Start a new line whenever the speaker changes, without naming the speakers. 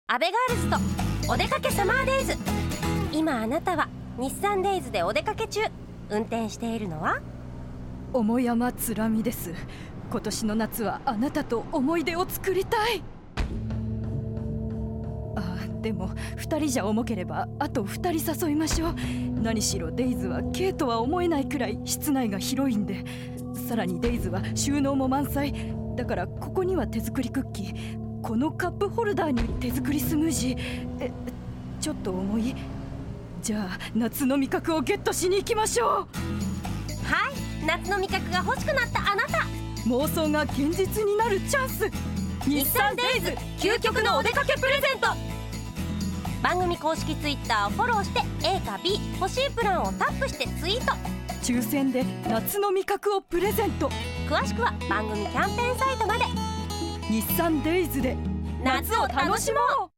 アベガールズとお出かけサマーデイズ。今あなたは日産デイズでお出かけ中。運転しているのは
桃山つらみです。今年の夏はあなたと思い出を作りたい。でも2人じゃ重ければあと2人誘いましょう。何しろデイズは軽とは思えないくらい室内が広いんで、さらにデイズは収納も満載だから、ここには手作りクッキー、このカップホルダーに手作りスムージー。ちょっと重い。じゃあ夏の味覚をゲットしに行きましょう。
はい、夏の味覚が欲しくなったあなた、
妄想が現実になるチャンス。
日産デイズ究極のお出かけプレゼント。番組公式ツイッターをフォローして A か B 欲しいプランをタップしてツイート。
抽選で夏の味覚をプレゼント。
詳しくは番組キャンペーンサイトまで。
日産デイズで
夏を楽しもう。